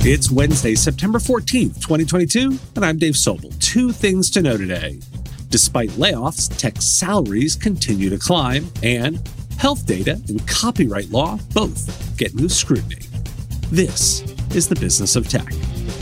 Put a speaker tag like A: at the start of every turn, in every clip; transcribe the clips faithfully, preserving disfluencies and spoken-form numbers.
A: It's Wednesday, September fourteenth, twenty twenty-two, and I'm Dave Sobel. Two things to know today. Despite layoffs, tech salaries continue to climb, and health data and copyright law both get new scrutiny. This is the business of tech.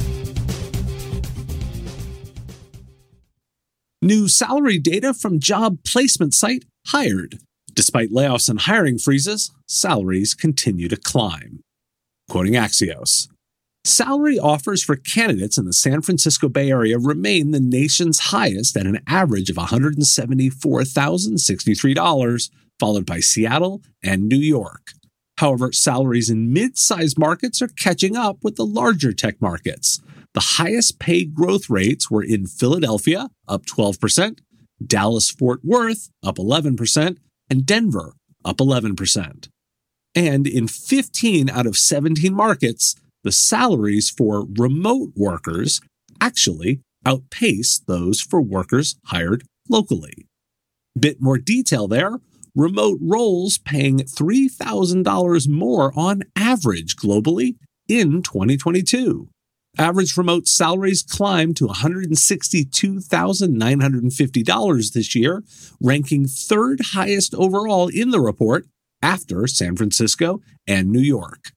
A: New salary data from job placement site Hired. Despite layoffs and hiring freezes, salaries continue to climb. Quoting Axios, salary offers for candidates in the San Francisco Bay Area remain the nation's highest at an average of one hundred seventy-four thousand sixty-three dollars, followed by Seattle and New York. However, salaries in mid-sized markets are catching up with the larger tech markets. The highest paid growth rates were in Philadelphia, up twelve percent, Dallas-Fort Worth, up eleven percent, and Denver, up eleven percent. And in fifteen out of seventeen markets, the salaries for remote workers actually outpace those for workers hired locally. Bit more detail there. Remote roles paying three thousand dollars more on average globally in twenty twenty-two. Average remote salaries climbed to one hundred sixty-two thousand nine hundred fifty dollars this year, ranking third highest overall in the report after San Francisco and New York.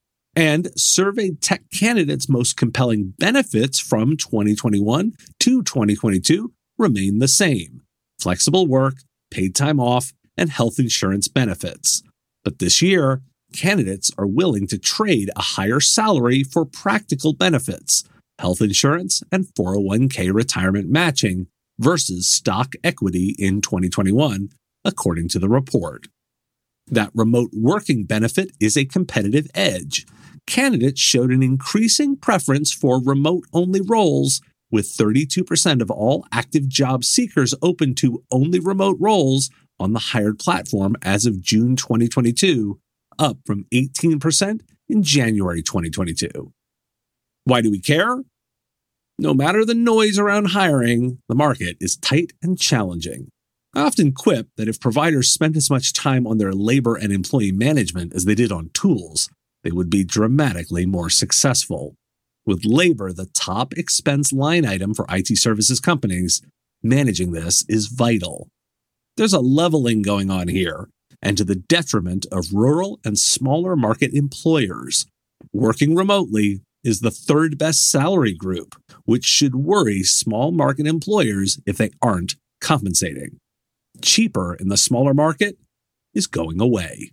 A: And surveyed tech candidates' most compelling benefits from twenty twenty-one to twenty twenty-two remain the same: flexible work, paid time off, and health insurance benefits. But this year, candidates are willing to trade a higher salary for practical benefits, health insurance, and four oh one k retirement matching versus stock equity in twenty twenty-one, according to the report. That remote working benefit is a competitive edge. Candidates showed an increasing preference for remote-only roles, with thirty-two percent of all active job seekers open to only remote roles on the Hired platform as of June twenty twenty-two, up from eighteen percent in January twenty twenty-two. Why do we care? No matter the noise around hiring, the market is tight and challenging. I often quip that if providers spent as much time on their labor and employee management as they did on tools, they would be dramatically more successful. With labor the top expense line item for I T services companies, managing this is vital. There's a leveling going on here, and to the detriment of rural and smaller market employers. Working remotely is the third best salary group, which should worry small market employers if they aren't compensating. Cheaper in the smaller market is going away.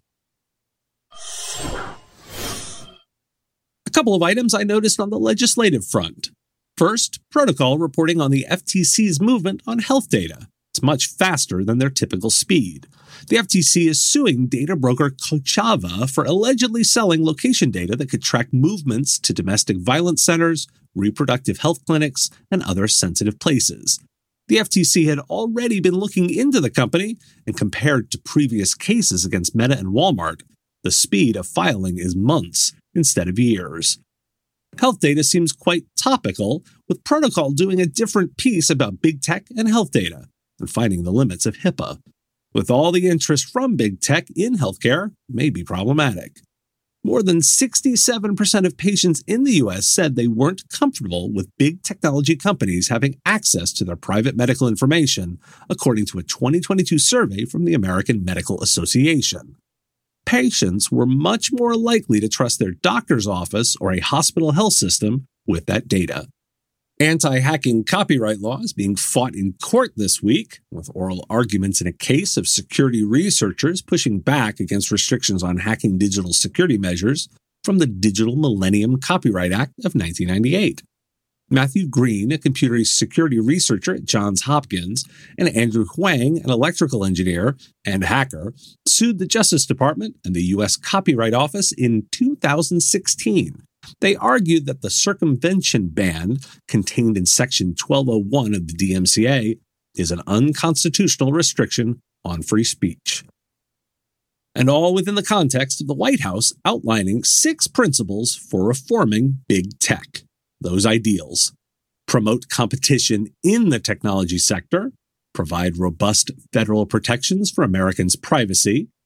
A: A couple of items I noticed on the legislative front. First, Protocol reporting on the F T C's movement on health data. It's much faster than their typical speed. The F T C is suing data broker Kochava for allegedly selling location data that could track movements to domestic violence centers, reproductive health clinics, and other sensitive places. The F T C had already been looking into the company, and compared to previous cases against Meta and Walmart, the speed of filing is months instead of years. Health data seems quite topical, with Protocol doing a different piece about big tech and health data, and finding the limits of HIPAA. With all the interest from big tech in healthcare, may be problematic. More than sixty-seven percent of patients in the U S said they weren't comfortable with big technology companies having access to their private medical information, according to a twenty twenty-two survey from the American Medical Association. Patients were much more likely to trust their doctor's office or a hospital health system with that data. Anti-hacking copyright law is being fought in court this week, with oral arguments in a case of security researchers pushing back against restrictions on hacking digital security measures from the Digital Millennium Copyright Act of nineteen ninety-eight. Matthew Green, a computer security researcher at Johns Hopkins, and Andrew Huang, an electrical engineer and hacker, sued the Justice Department and the U S Copyright Office in two thousand sixteen. They argued that the circumvention ban contained in Section twelve oh one of the D M C A is an unconstitutional restriction on free speech. And all within the context of the White House outlining six principles for reforming big tech. Those ideals: promote competition in the technology sector, provide robust federal protections for Americans' privacy,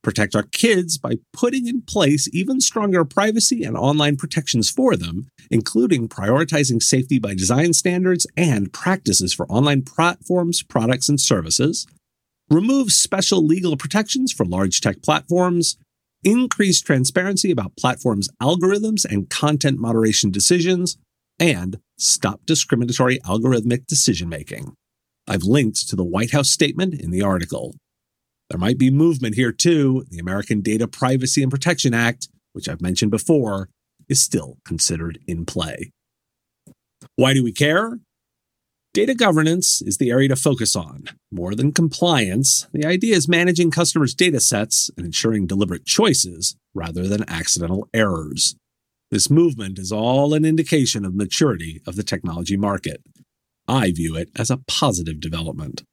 A: protect our kids by putting in place even stronger privacy and online protections for them, including prioritizing safety by design standards and practices for online platforms, products, and services, remove special legal protections for large tech platforms, increase transparency about platforms' algorithms and content moderation decisions, and stop discriminatory algorithmic decision-making. I've linked to the White House statement in the article. There might be movement here too. The American Data Privacy and Protection Act, which I've mentioned before, is still considered in play. Why do we care? Data governance is the area to focus on. More than compliance, the idea is managing customers' data sets and ensuring deliberate choices rather than accidental errors. This movement is all an indication of maturity of the technology market. I view it as a positive development.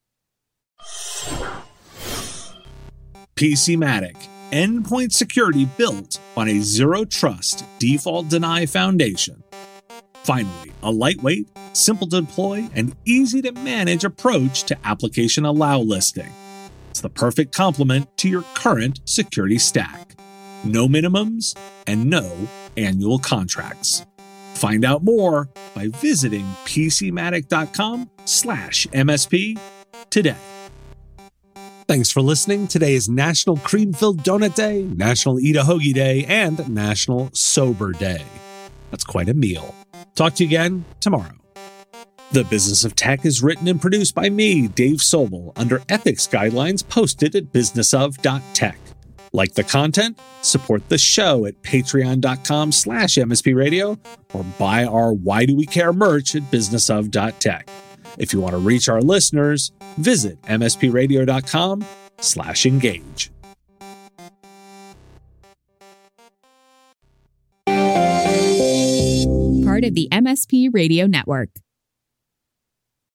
A: PCmatic, endpoint security built on a zero-trust default deny foundation. Finally, a lightweight, simple to deploy, and easy to manage approach to application allow listing. It's the perfect complement to your current security stack. No minimums and no annual contracts. Find out more by visiting PCmatic.com slash MSP today. Thanks for listening. Today is National Cream-Filled Donut Day, National Eat a Hoagie Day, and National Sober Day. That's quite a meal. Talk to you again tomorrow. The Business of Tech is written and produced by me, Dave Sobel, under ethics guidelines posted at business of dot tech. Like the content? Support the show at patreon.com slash mspradio or buy our Why Do We Care merch at business of dot tech. If you want to reach our listeners, visit mspradio.com slash engage.
B: Part of the M S P Radio Network.